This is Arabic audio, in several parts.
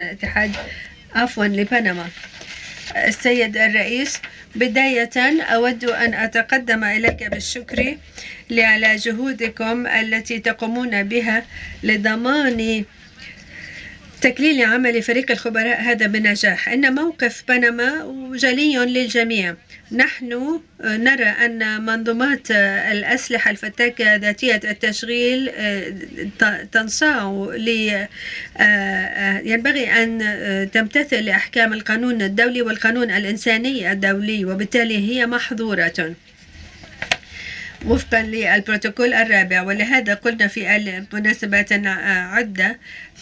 اتحاد لبنما. السيد الرئيس، بداية أود أن أتقدم إليك بالشكر على جهودكم التي تقومون بها لضمان تكليل عمل فريق الخبراء هذا بنجاح. إن موقف بنما جلي للجميع. نحن نرى أن منظومات الأسلحة الفتاكة ذاتية التشغيل تنصاع ينبغي أن تمتثل لأحكام القانون الدولي والقانون الإنساني الدولي، وبالتالي هي محظورة وفقا للبروتوكول الرابع. ولهذا قلنا في مناسبات عدة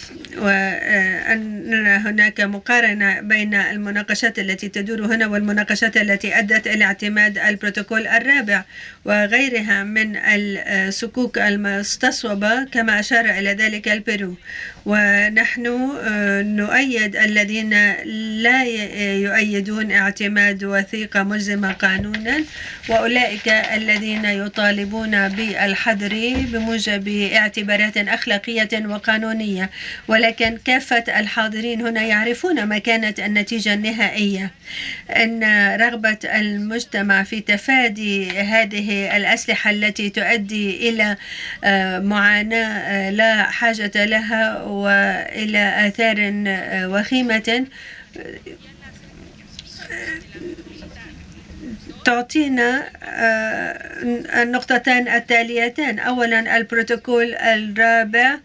وأن هناك مقارنة بين المناقشات التي تدور هنا والمناقشات التي أدت إلى اعتماد البروتوكول الرابع وغيرها من الصكوك المستصوبة كما أشار إلى ذلك البيرو. ونحن نؤيد الذين لا يؤيدون اعتماد وثيقة ملزمة قانونا، وأولئك الذين يطالبون بالحظر بموجب اعتبارات أخلاقية وقانونية. ولكن كافة الحاضرين هنا يعرفون ما كانت النتيجة النهائية، أن رغبة المجتمع في تفادي هذه الأسلحة التي تؤدي إلى معاناة لا حاجة لها وإلى آثار وخيمة تعطينا النقطتان التاليتان. أولا، البروتوكول الرابع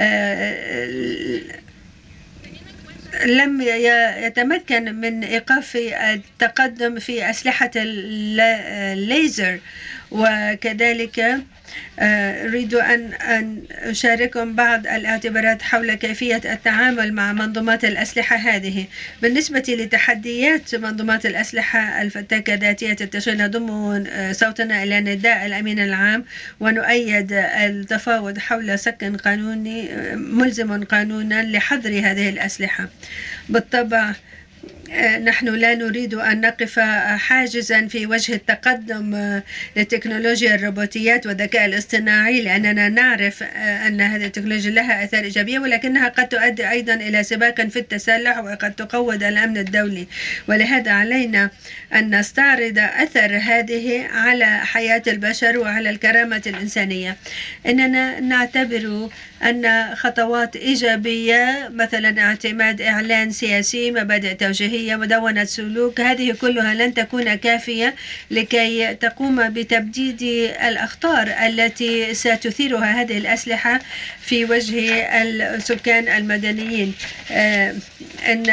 لم يتمكن من إيقاف التقدم في أسلحة الليزر، وكذلك أريد أن أشارككم بعض الاعتبارات حول كيفية التعامل مع منظومات الأسلحة هذه. بالنسبة لتحديات منظومات الأسلحة الفتاكة ذاتية التشغيل، نضم صوتنا إلى نداء الأمين العام ونؤيد التفاوض حول سك قانوني ملزم قانونا لحظر هذه الأسلحة. بالطبع نحن لا نريد أن نقف حاجزا في وجه التقدم لتكنولوجيا الروبوتيات والذكاء الاصطناعي، لأننا نعرف أن هذه التكنولوجيا لها آثار إيجابية، ولكنها قد تؤدي أيضا إلى سباق في التسلح وقد تقوض الأمن الدولي. ولهذا علينا أن نستعرض أثر هذه على حياة البشر وعلى الكرامة الإنسانية. إننا نعتبر أن خطوات إيجابية مثلا اعتماد إعلان سياسي، مبادئ توجيهية، مدونة سلوك، هذه كلها لن تكون كافية لكي تقوم بتبديد الأخطار التي ستثيرها هذه الأسلحة في وجه السكان المدنيين. أن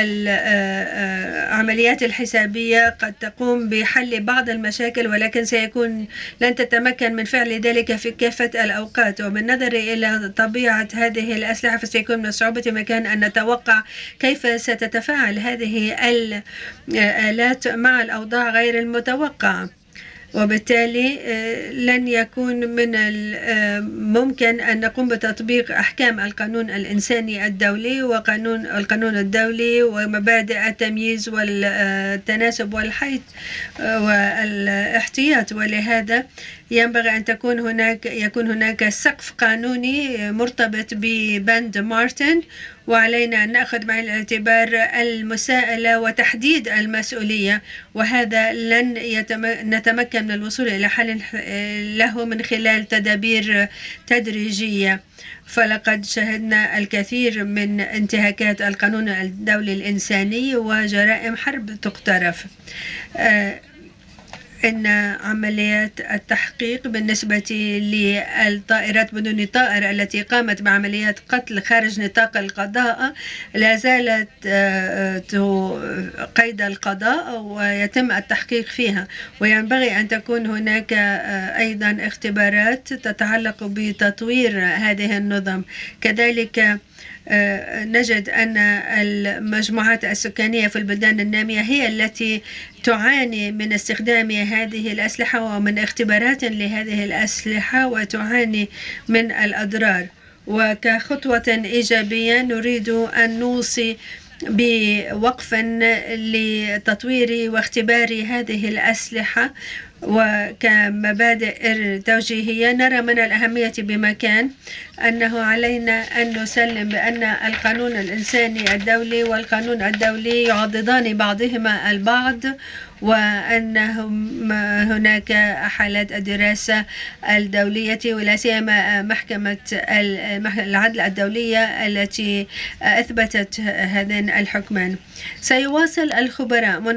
العمليات الحسابية قد تقوم بحل بعض المشاكل، ولكن لن تتمكن من فعل ذلك في كافة الأوقات. ومن نظر إلى طبيعة هذه الأسلحة فسيكون من الصعوبة مكان أن نتوقع كيف ستتفاعل هذه الآلات مع الأوضاع غير المتوقعة، وبالتالي لن يكون من الممكن أن نقوم بتطبيق أحكام القانون الإنساني الدولي والقانون الدولي ومبادئ التمييز والتناسب والحيث والاحتياط. ولهذا ينبغي أن يكون هناك سقف قانوني مرتبط ببند مارتن، وعلينا أن نأخذ بعين الاعتبار المساءلة وتحديد المسؤولية، وهذا لن نتمكن من الوصول إلى حل له من خلال تدابير تدريجية. فلقد شهدنا الكثير من انتهاكات القانون الدولي الإنساني وجرائم حرب تقترف. إن عمليات التحقيق بالنسبة للطائرات بدون طائر التي قامت بعمليات قتل خارج نطاق القضاء لا زالت قيد القضاء ويتم التحقيق فيها، وينبغي أن تكون هناك أيضا اختبارات تتعلق بتطوير هذه النظم. كذلك نجد أن المجموعات السكانية في البلدان النامية هي التي تعاني من استخدام هذه الأسلحة ومن اختبارات لهذه الأسلحة وتعاني من الأضرار. وكخطوة إيجابية نريد أن نوصي بوقف لتطوير واختبار هذه الأسلحة وكمبادئ توجيهية نرى من الأهمية بمكان أنه علينا أن نسلم بأن القانون الإنساني الدولي والقانون الدولي يعضدان بعضهما البعض، وأن هناك حالات الدراسة الدولية ولا سيما محكمة العدل الدولية التي أثبتت هذين الحكمان. سيواصل الخبراء